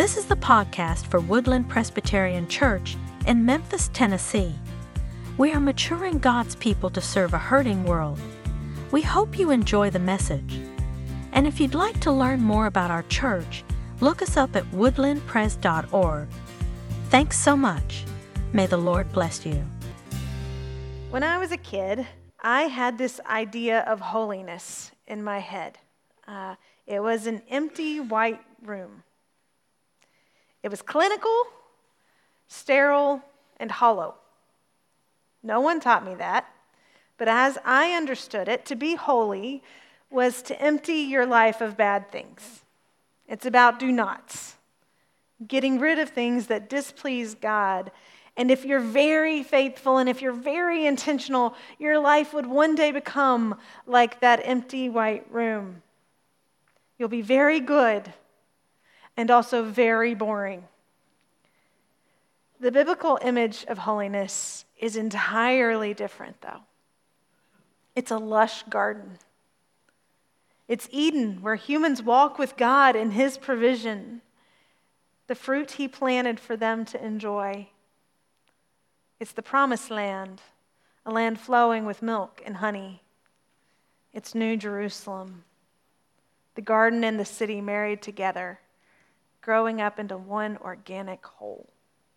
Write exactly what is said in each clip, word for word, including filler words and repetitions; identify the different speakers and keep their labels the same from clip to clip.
Speaker 1: This is the podcast for Woodland Presbyterian Church in Memphis, Tennessee. We are maturing God's people to serve a hurting world. We hope you enjoy the message. And if you'd like to learn more about our church, look us up at woodland pres dot org. Thanks so much. May the Lord bless you.
Speaker 2: When I was a kid, I had this idea of holiness in my head. Uh, it was an empty white room. It was clinical, sterile, and hollow. No one taught me that, but as I understood it, to be holy was to empty your life of bad things. It's about do nots, getting rid of things that displease God. And if you're very faithful and if you're very intentional, your life would one day become like that empty white room. You'll be very good and also very boring. The biblical image of holiness is entirely different, though. It's a lush garden. It's Eden, where humans walk with God in His provision, the fruit He planted for them to enjoy. It's the promised land, a land flowing with milk and honey. It's New Jerusalem, the garden and the city married together, growing up into one organic whole.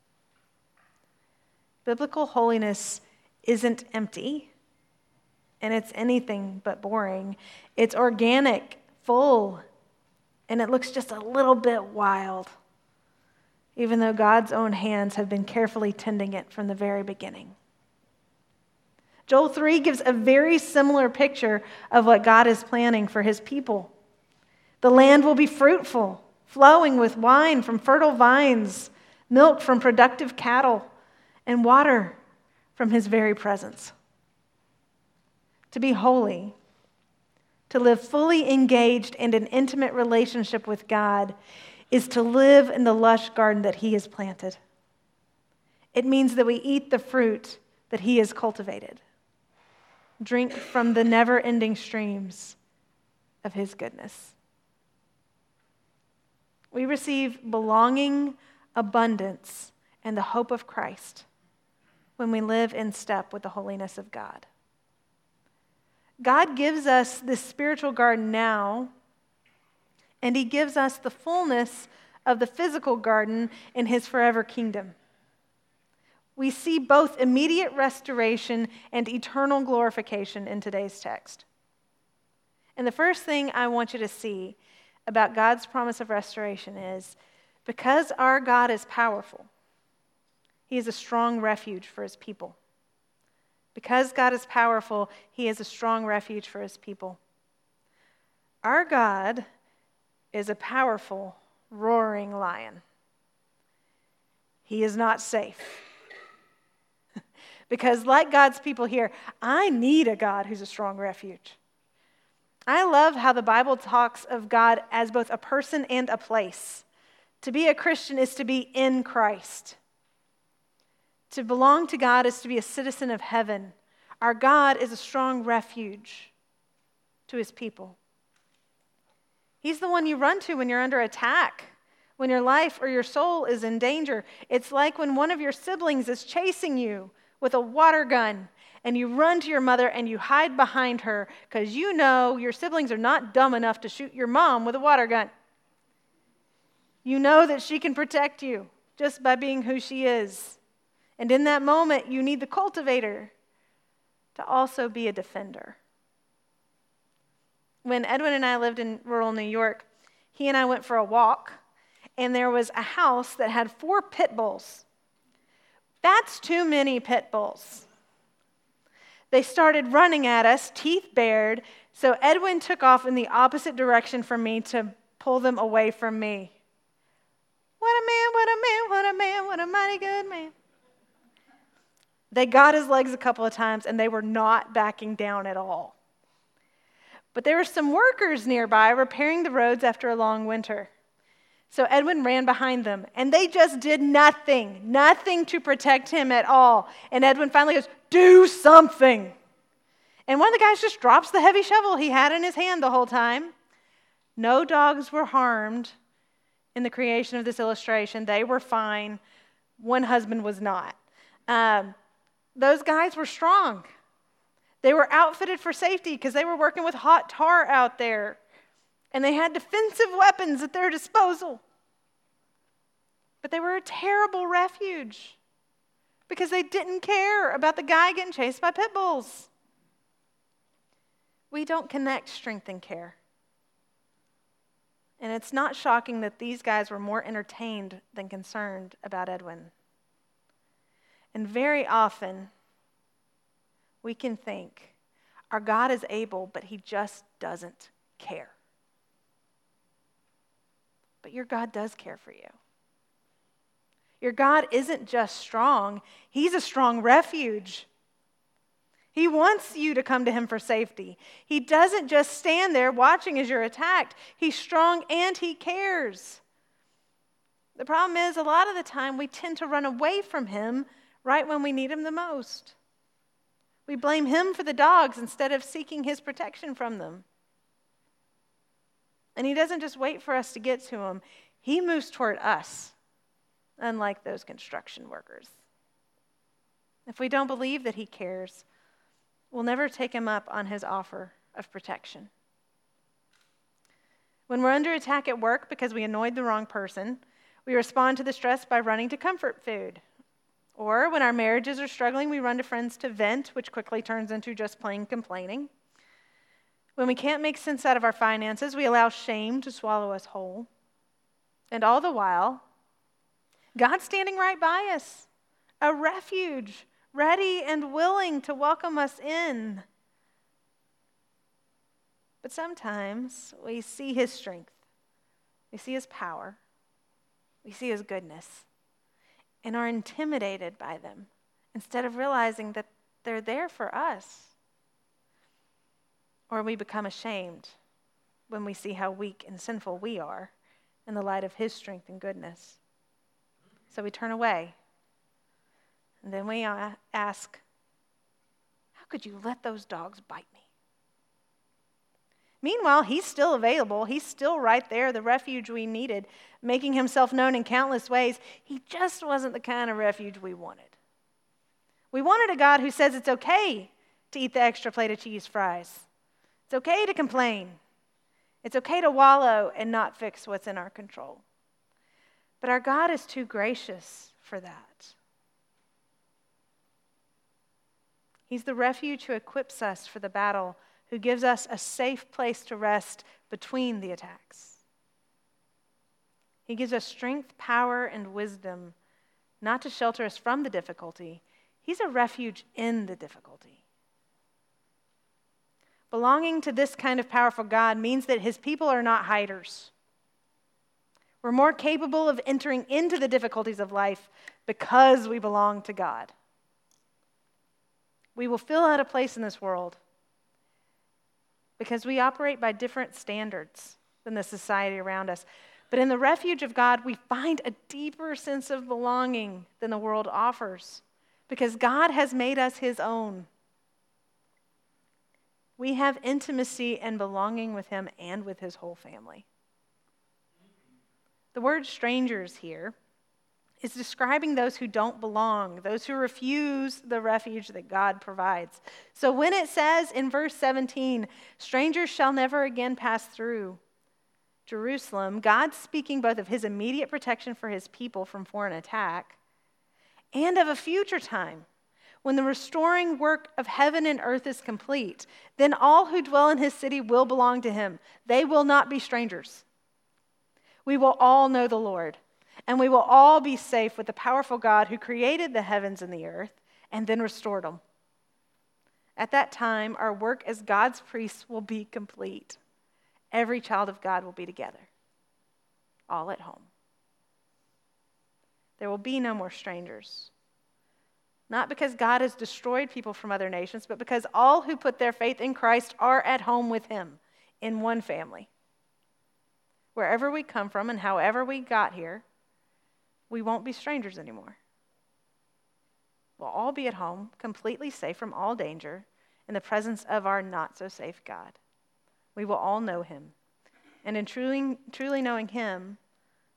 Speaker 2: Biblical holiness isn't empty, and it's anything but boring. It's organic, full, and it looks just a little bit wild, even though God's own hands have been carefully tending it from the very beginning. Joel three gives a very similar picture of what God is planning for His people. The land will be fruitful, flowing with wine from fertile vines, milk from productive cattle, and water from His very presence. To be holy, to live fully engaged in an intimate relationship with God, is to live in the lush garden that He has planted. It means that we eat the fruit that He has cultivated, drink from the never-ending streams of His goodness. We receive belonging, abundance, and the hope of Christ when we live in step with the holiness of God. God gives us this spiritual garden now, and He gives us the fullness of the physical garden in His forever kingdom. We see both immediate restoration and eternal glorification in today's text. And the first thing I want you to see about God's promise of restoration is, because our God is powerful, He is a strong refuge for His people. Because God is powerful, He is a strong refuge for His people. Our God is a powerful, roaring lion. He is not safe. Because like God's people here, I need a God who's a strong refuge. I love how the Bible talks of God as both a person and a place. To be a Christian is to be in Christ. To belong to God is to be a citizen of heaven. Our God is a strong refuge to His people. He's the one you run to when you're under attack, when your life or your soul is in danger. It's like when one of your siblings is chasing you with a water gun, and you run to your mother and you hide behind her because you know your siblings are not dumb enough to shoot your mom with a water gun. You know that she can protect you just by being who she is. And in that moment, you need the cultivator to also be a defender. When Edwin and I lived in rural New York, he and I went for a walk, and there was a house that had four pit bulls. That's too many pit bulls. They started running at us, teeth bared, so Edwin took off in the opposite direction from me to pull them away from me. What a man, what a man, what a man, what a mighty good man. They got his legs a couple of times, and they were not backing down at all. But there were some workers nearby repairing the roads after a long winter. So Edwin ran behind them, and they just did nothing, nothing to protect him at all. And Edwin finally goes, "Do something." And one of the guys just drops the heavy shovel he had in his hand the whole time. No dogs were harmed in the creation of this illustration. They were fine. One husband was not. Um, those guys were strong. They were outfitted for safety because they were working with hot tar out there. And they had defensive weapons at their disposal. But they were a terrible refuge because they didn't care about the guy getting chased by pit bulls. We don't connect strength and care. And it's not shocking that these guys were more entertained than concerned about Edwin. And very often, we can think, our God is able, but he just doesn't care. But your God does care for you. Your God isn't just strong, he's a strong refuge. He wants you to come to him for safety. He doesn't just stand there watching as you're attacked. He's strong and he cares. The problem is, a lot of the time, we tend to run away from him right when we need him the most. We blame him for the dogs instead of seeking his protection from them. And he doesn't just wait for us to get to him. He moves toward us, unlike those construction workers. If we don't believe that he cares, we'll never take him up on his offer of protection. When we're under attack at work because we annoyed the wrong person, we respond to the stress by running to comfort food. Or when our marriages are struggling, we run to friends to vent, which quickly turns into just plain complaining. When we can't make sense out of our finances, we allow shame to swallow us whole. And all the while, God's standing right by us, a refuge, ready and willing to welcome us in. But sometimes we see his strength, we see his power, we see his goodness, and are intimidated by them instead of realizing that they're there for us. Or we become ashamed when we see how weak and sinful we are in the light of his strength and goodness. So we turn away. And then we ask, how could you let those dogs bite me? Meanwhile, he's still available. He's still right there, the refuge we needed, making himself known in countless ways. He just wasn't the kind of refuge we wanted. We wanted a God who says it's okay to eat the extra plate of cheese fries. It's okay to complain. It's okay to wallow and not fix what's in our control. But our God is too gracious for that. He's the refuge who equips us for the battle, who gives us a safe place to rest between the attacks. He gives us strength, power, and wisdom, not to shelter us from the difficulty. He's a refuge in the difficulty. Belonging to this kind of powerful God means that his people are not hiders. We're more capable of entering into the difficulties of life because we belong to God. We will fill out a place in this world because we operate by different standards than the society around us. But in the refuge of God, we find a deeper sense of belonging than the world offers because God has made us his own. We have intimacy and belonging with him and with his whole family. The word strangers here is describing those who don't belong, those who refuse the refuge that God provides. So when it says in verse seventeen, strangers shall never again pass through Jerusalem, God's speaking both of his immediate protection for his people from foreign attack and of a future time when the restoring work of heaven and earth is complete. Then all who dwell in his city will belong to him. They will not be strangers. We will all know the Lord, and we will all be safe with the powerful God who created the heavens and the earth and then restored them. At that time, our work as God's priests will be complete. Every child of God will be together, all at home. There will be no more strangers. Not because God has destroyed people from other nations, but because all who put their faith in Christ are at home with him in one family. Wherever we come from and however we got here, we won't be strangers anymore. We'll all be at home, completely safe from all danger, in the presence of our not-so-safe God. We will all know him. And in truly, truly knowing him,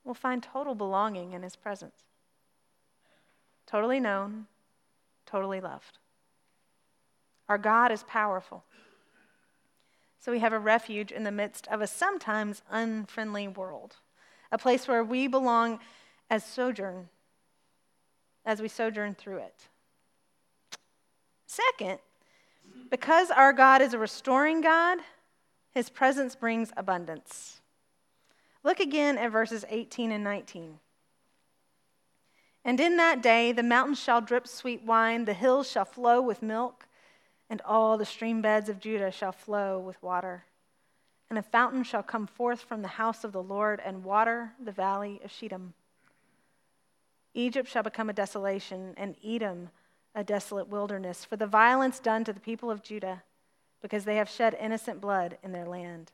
Speaker 2: will find total belonging in his presence. Totally known, totally loved. Our God is powerful. So we have a refuge in the midst of a sometimes unfriendly world, a place where we belong as sojourn, as we sojourn through it. Second, because our God is a restoring God, his presence brings abundance. Look again at verses eighteen and nineteen. And in that day the mountains shall drip sweet wine, the hills shall flow with milk, and all the stream beds of Judah shall flow with water. And a fountain shall come forth from the house of the Lord and water the valley of Shittim. Egypt shall become a desolation, and Edom a desolate wilderness, for the violence done to the people of Judah, because they have shed innocent blood in their land.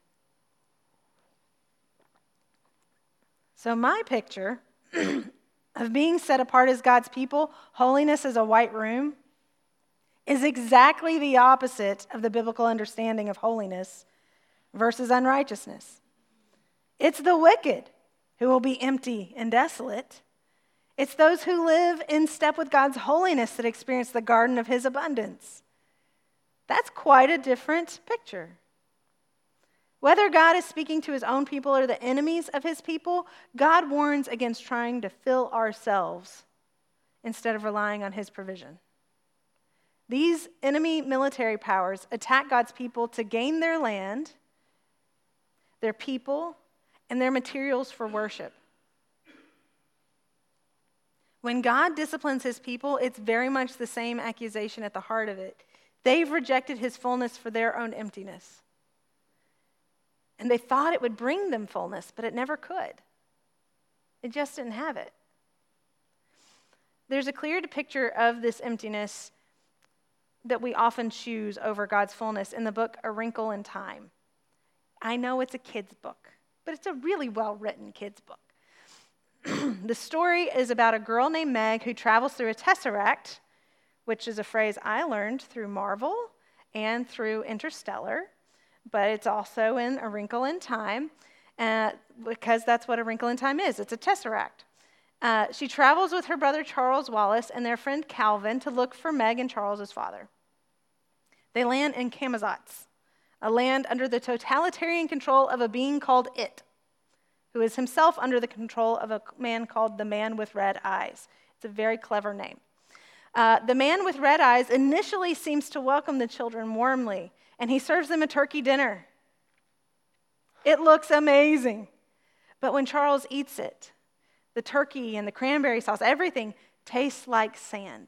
Speaker 2: So my picture of being set apart as God's people, holiness as a white room, is exactly the opposite of the biblical understanding of holiness versus unrighteousness. It's the wicked who will be empty and desolate. It's those who live in step with God's holiness that experience the garden of his abundance. That's quite a different picture. Whether God is speaking to his own people or the enemies of his people, God warns against trying to fill ourselves instead of relying on his provision. These enemy military powers attack God's people to gain their land, their people, and their materials for worship. When God disciplines his people, it's very much the same accusation at the heart of it. They've rejected his fullness for their own emptiness. And they thought it would bring them fullness, but it never could. It just didn't have it. There's a clear picture of this emptiness that we often choose over God's fullness in the book A Wrinkle in Time. I know it's a kid's book, but it's a really well-written kid's book. The story is about a girl named Meg who travels through a tesseract, which is a phrase I learned through Marvel and through Interstellar, but it's also in A Wrinkle in Time, uh, because that's what A Wrinkle in Time is. It's a tesseract. Uh, she travels with her brother Charles Wallace and their friend Calvin to look for Meg and Charles's father. They land in Camazotz, a land under the totalitarian control of a being called It, who is himself under the control of a man called the Man with Red Eyes. It's a very clever name. Uh, the Man with Red Eyes initially seems to welcome the children warmly, and he serves them a turkey dinner. It looks amazing. But when Charles eats it, the turkey and the cranberry sauce, everything tastes like sand.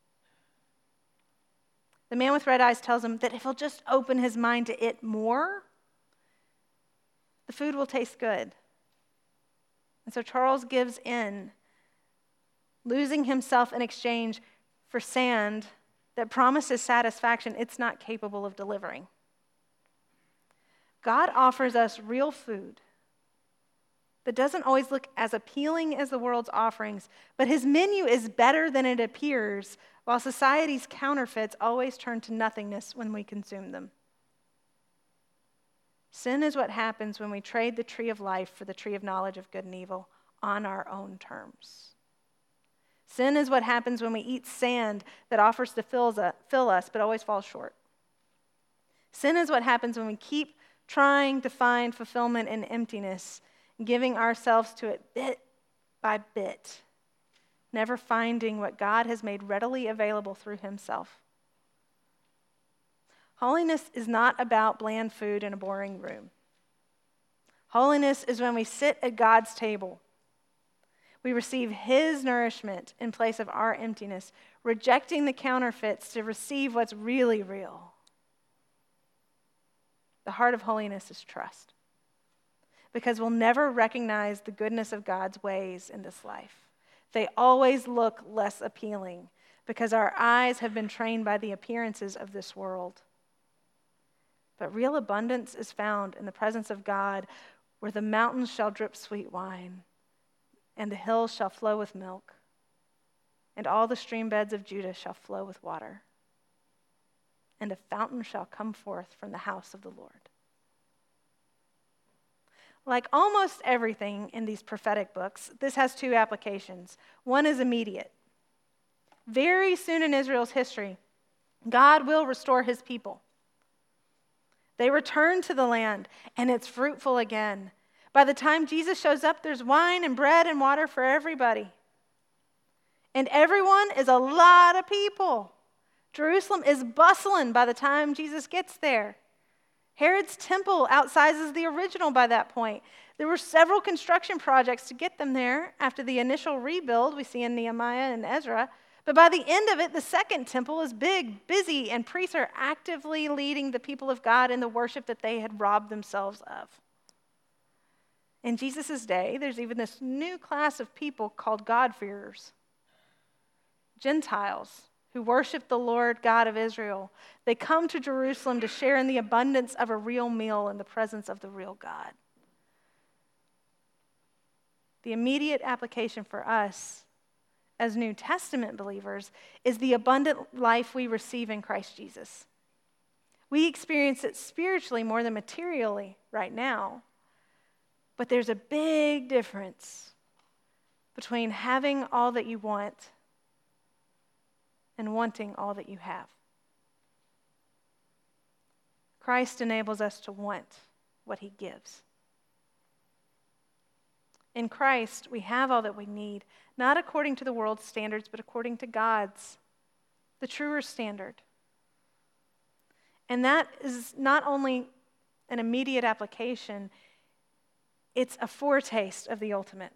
Speaker 2: The Man with Red Eyes tells him that if he'll just open his mind to it more, the food will taste good. And so Charles gives in, losing himself in exchange for sand that promises satisfaction it's not capable of delivering. God offers us real food that doesn't always look as appealing as the world's offerings, but his menu is better than it appears, while society's counterfeits always turn to nothingness when we consume them. Sin is what happens when we trade the tree of life for the tree of knowledge of good and evil on our own terms. Sin is what happens when we eat sand that offers to fill us but always falls short. Sin is what happens when we keep trying to find fulfillment in emptiness, giving ourselves to it bit by bit, never finding what God has made readily available through himself. Holiness is not about bland food in a boring room. Holiness is when we sit at God's table. We receive his nourishment in place of our emptiness, rejecting the counterfeits to receive what's really real. The heart of holiness is trust, because we'll never recognize the goodness of God's ways in this life. They always look less appealing because our eyes have been trained by the appearances of this world. But real abundance is found in the presence of God, where the mountains shall drip sweet wine, and the hills shall flow with milk, and all the stream beds of Judah shall flow with water, and a fountain shall come forth from the house of the Lord. Like almost everything in these prophetic books, this has two applications. One is immediate. Very soon in Israel's history, God will restore his people. They return to the land, and it's fruitful again. By the time Jesus shows up, there's wine and bread and water for everybody. And everyone is a lot of people. Jerusalem is bustling by the time Jesus gets there. Herod's temple outsizes the original by that point. There were several construction projects to get them there after the initial rebuild we see in Nehemiah and Ezra. But by the end of it, the second temple is big, busy, and priests are actively leading the people of God in the worship that they had robbed themselves of. In Jesus' day, there's even this new class of people called God-fearers, Gentiles who worship the Lord God of Israel. They come to Jerusalem to share in the abundance of a real meal in the presence of the real God. The immediate application for us as New Testament believers is the abundant life we receive in Christ Jesus. We experience it spiritually more than materially right now. But there's a big difference between having all that you want and wanting all that you have. Christ enables us to want what he gives. In Christ, we have all that we need, not according to the world's standards, but according to God's, the truer standard. And that is not only an immediate application, it's a foretaste of the ultimate.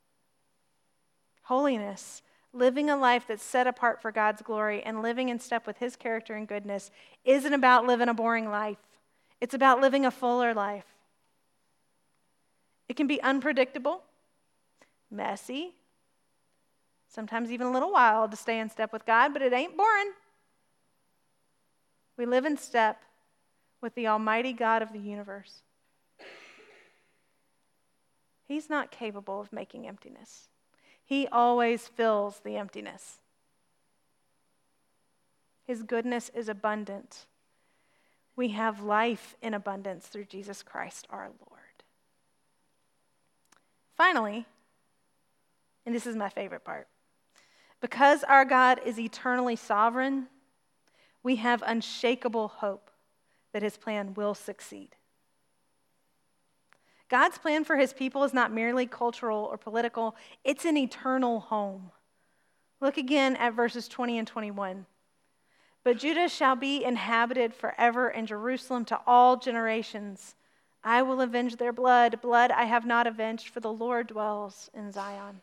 Speaker 2: Holiness, living a life that's set apart for God's glory and living in step with his character and goodness, isn't about living a boring life. It's about living a fuller life. It can be unpredictable, messy, sometimes even a little wild to stay in step with God, but it ain't boring. We live in step with the Almighty God of the universe. He's not capable of making emptiness. He always fills the emptiness. His goodness is abundant. We have life in abundance through Jesus Christ our Lord. Finally, and this is my favorite part, because our God is eternally sovereign, we have unshakable hope that his plan will succeed. God's plan for his people is not merely cultural or political, it's an eternal home. Look again at verses twenty and twenty-one. But Judah shall be inhabited forever, and Jerusalem to all generations. I will avenge their blood, blood I have not avenged, for the Lord dwells in Zion.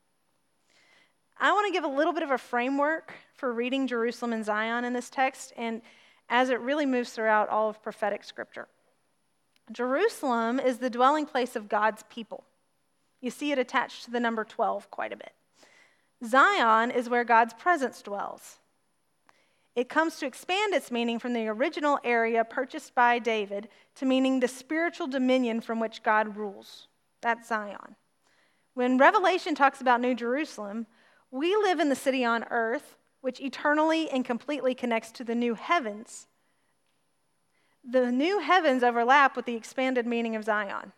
Speaker 2: I want to give a little bit of a framework for reading Jerusalem and Zion in this text, and as it really moves throughout all of prophetic scripture. Jerusalem is the dwelling place of God's people. You see it attached to the number twelve quite a bit. Zion is where God's presence dwells. It comes to expand its meaning from the original area purchased by David to meaning the spiritual dominion from which God rules. That's Zion. When Revelation talks about New Jerusalem, we live in the city on earth, which eternally and completely connects to the new heavens. The new heavens overlap with the expanded meaning of Zion.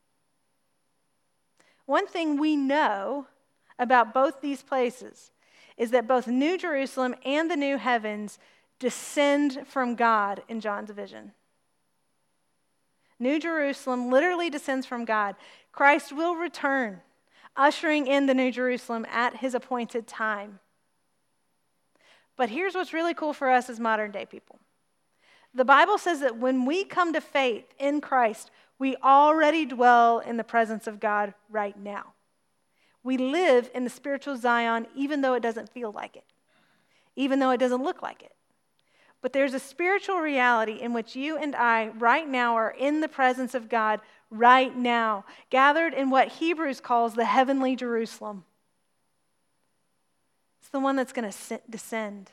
Speaker 2: One thing we know about both these places is that both New Jerusalem and the new heavens descend from God in John's vision. New Jerusalem literally descends from God. Christ will return, ushering in the New Jerusalem at his appointed time. But here's what's really cool for us as modern day people. The Bible says that when we come to faith in Christ, we already dwell in the presence of God right now. We live in the spiritual Zion even though it doesn't feel like it, even though it doesn't look like it. But there's a spiritual reality in which you and I right now are in the presence of God right now, gathered in what Hebrews calls the heavenly Jerusalem. It's the one that's going to descend.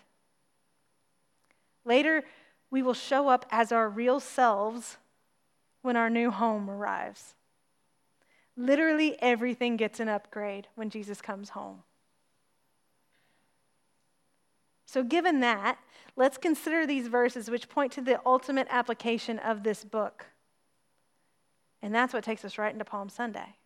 Speaker 2: Later, we will show up as our real selves when our new home arrives. Literally everything gets an upgrade when Jesus comes home. So given that, let's consider these verses which point to the ultimate application of this book. And that's what takes us right into Palm Sunday.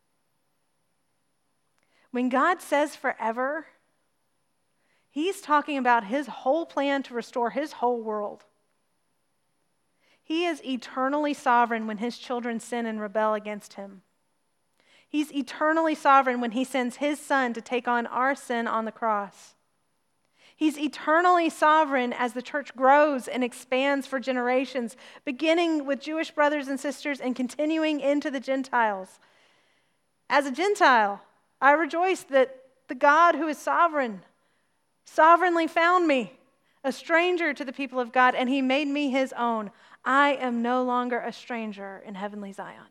Speaker 2: When God says forever, he's talking about his whole plan to restore his whole world. He is eternally sovereign when his children sin and rebel against him. He's eternally sovereign when he sends his son to take on our sin on the cross. He's eternally sovereign as the church grows and expands for generations, beginning with Jewish brothers and sisters and continuing into the Gentiles. As a Gentile, I rejoice that the God who is sovereign sovereignly found me, a stranger to the people of God, and he made me his own. I am no longer a stranger in heavenly Zion.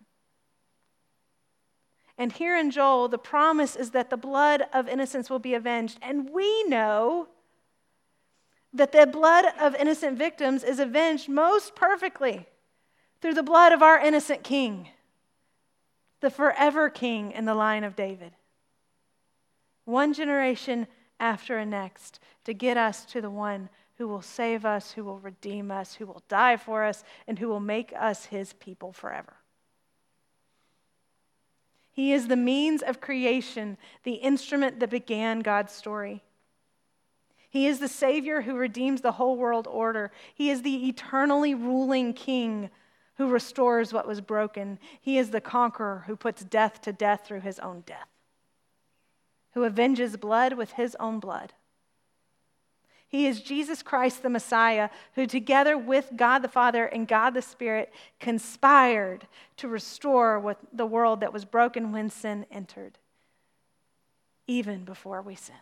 Speaker 2: And here in Joel, the promise is that the blood of innocents will be avenged. And we know that the blood of innocent victims is avenged most perfectly through the blood of our innocent King, the forever King in the line of David. One generation after a next to get us to the one who will save us, who will redeem us, who will die for us, and who will make us his people forever. He is the means of creation, the instrument that began God's story. He is the Savior who redeems the whole world order. He is the eternally ruling King who restores what was broken. He is the conqueror who puts death to death through his own death, who avenges blood with his own blood. He is Jesus Christ, the Messiah, who together with God the Father and God the Spirit conspired to restore what, the world that was broken when sin entered, even before we sinned.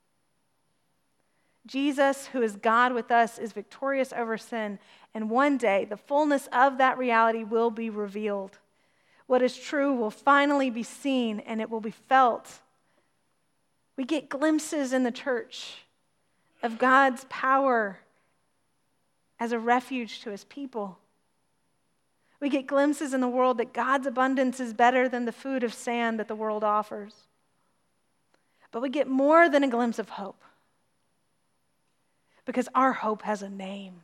Speaker 2: Jesus, who is God with us, is victorious over sin, and one day the fullness of that reality will be revealed. What is true will finally be seen, and it will be felt. We get glimpses in the church of God's power as a refuge to his people. We get glimpses in the world that God's abundance is better than the food of sand that the world offers. But we get more than a glimpse of hope, because our hope has a name.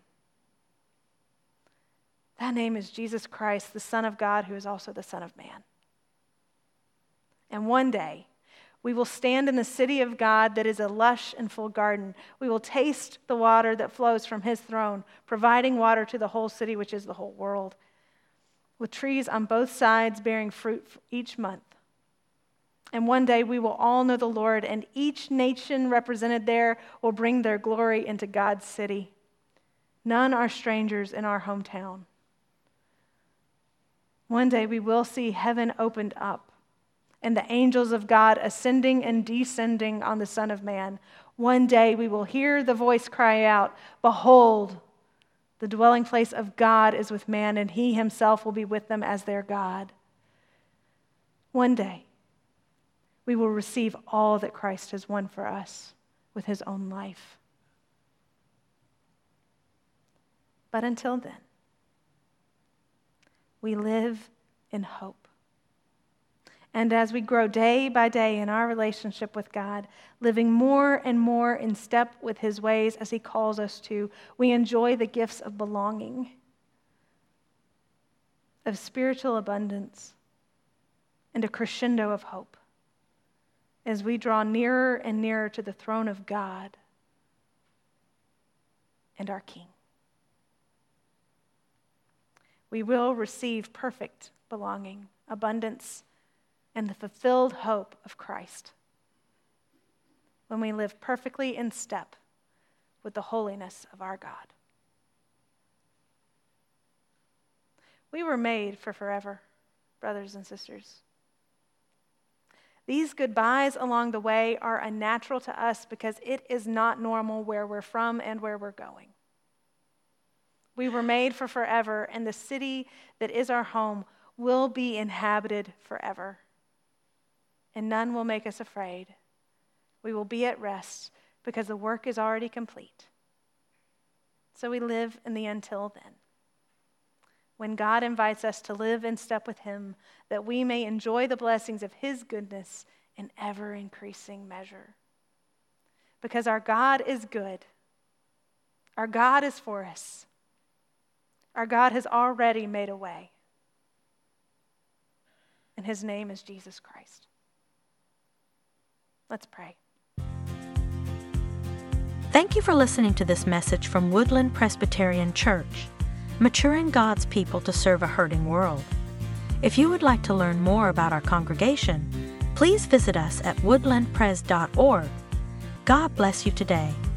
Speaker 2: That name is Jesus Christ, the Son of God, who is also the Son of Man. And one day, we will stand in the city of God that is a lush and full garden. We will taste the water that flows from his throne, providing water to the whole city, which is the whole world, with trees on both sides bearing fruit each month. And one day we will all know the Lord, and each nation represented there will bring their glory into God's city. None are strangers in our hometown. One day we will see heaven opened up, and the angels of God ascending and descending on the Son of Man. One day we will hear the voice cry out, "Behold, the dwelling place of God is with man, and he himself will be with them as their God." One day we will receive all that Christ has won for us with his own life. But until then, we live in hope. And as we grow day by day in our relationship with God, living more and more in step with his ways as he calls us to, we enjoy the gifts of belonging, of spiritual abundance, and a crescendo of hope as we draw nearer and nearer to the throne of God and our King. We will receive perfect belonging, abundance, and the fulfilled hope of Christ when we live perfectly in step with the holiness of our God. We were made for forever, brothers and sisters. These goodbyes along the way are unnatural to us because it is not normal where we're from and where we're going. We were made for forever, and the city that is our home will be inhabited forever. And none will make us afraid. We will be at rest because the work is already complete. So we live in the until then, when God invites us to live in step with him, that we may enjoy the blessings of his goodness in ever-increasing measure. Because our God is good. Our God is for us. Our God has already made a way. and his name is Jesus Christ. Let's pray.
Speaker 1: Thank you for listening to this message from Woodland Presbyterian Church, maturing God's people to serve a hurting world. If you would like to learn more about our congregation, please visit us at woodland pres dot org. God bless you today.